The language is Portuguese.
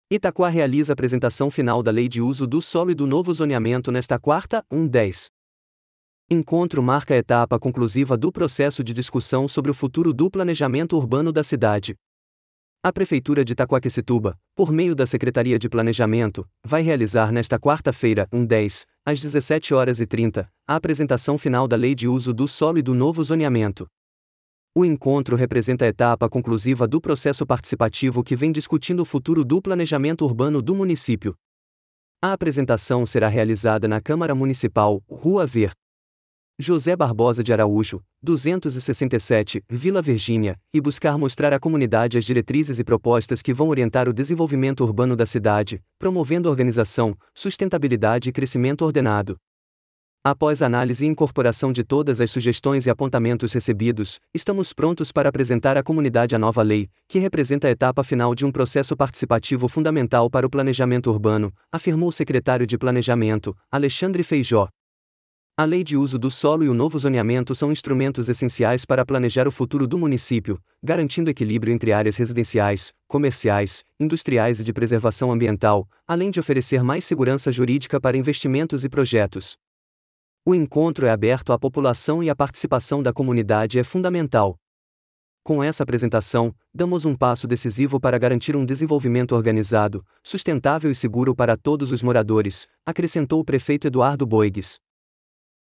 Itaquá realiza a apresentação final da Lei de Uso do Solo e do novo zoneamento nesta quarta, 1/10. Encontro marca a etapa conclusiva do processo de discussão sobre o futuro do planejamento urbano da cidade. A Prefeitura de Itaquaquecetuba, por meio da Secretaria de Planejamento, vai realizar nesta quarta-feira, 1/10, às 17h30, a apresentação final da Lei de Uso do Solo e do novo zoneamento. O encontro representa a etapa conclusiva do processo participativo que vem discutindo o futuro do planejamento urbano do município. A apresentação será realizada na Câmara Municipal, Rua Ver. José Barbosa de Araújo, 267, Vila Virgínia, e buscar mostrar à comunidade as diretrizes e propostas que vão orientar o desenvolvimento urbano da cidade, promovendo organização, sustentabilidade e crescimento ordenado. Após análise e incorporação de todas as sugestões e apontamentos recebidos, estamos prontos para apresentar à comunidade a nova lei, que representa a etapa final de um processo participativo fundamental para o planejamento urbano, afirmou o secretário de Planejamento, Alexandre Feijó. A Lei de Uso do Solo e o novo zoneamento são instrumentos essenciais para planejar o futuro do município, garantindo equilíbrio entre áreas residenciais, comerciais, industriais e de preservação ambiental, além de oferecer mais segurança jurídica para investimentos e projetos. O encontro é aberto à população e a participação da comunidade é fundamental. Com essa apresentação, damos um passo decisivo para garantir um desenvolvimento organizado, sustentável e seguro para todos os moradores, acrescentou o prefeito Eduardo Boigues.